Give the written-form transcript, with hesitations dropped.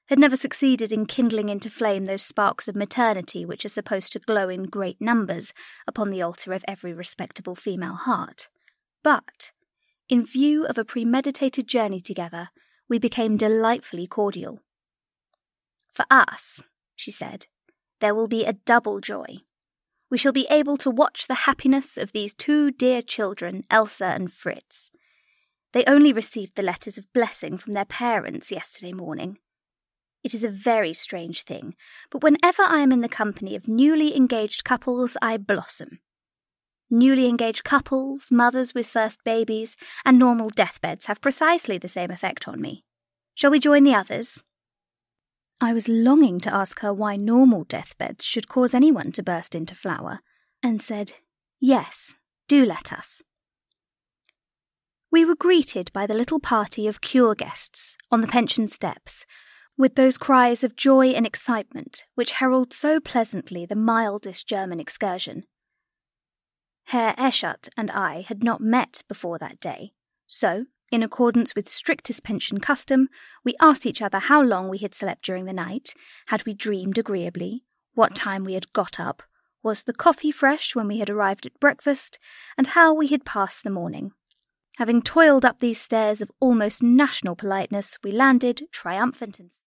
had never succeeded in kindling into flame those sparks of maternity which are supposed to glow in great numbers upon the altar of every respectable female heart. But, in view of a premeditated journey together, we became delightfully cordial. "For us," she said, "there will be a double joy. We shall be able to watch the happiness of these two dear children, Elsa and Fritz. They only received the letters of blessing from their parents yesterday morning. It is a very strange thing, but whenever I am in the company of newly engaged couples, I blossom. Newly engaged couples, mothers with first babies, and normal deathbeds have precisely the same effect on me. Shall we join the others?" I was longing to ask her why normal deathbeds should cause anyone to burst into flower, and said, "Yes, do let us." We were greeted by the little party of cure guests on the pension steps, with those cries of joy and excitement which herald so pleasantly the mildest German excursion. Herr Eschert and I had not met before that day, so, in accordance with strictest pension custom, we asked each other how long we had slept during the night, had we dreamed agreeably, what time we had got up, was the coffee fresh when we had arrived at breakfast, and how we had passed the morning. Having toiled up these stairs of almost national politeness, we landed, triumphant and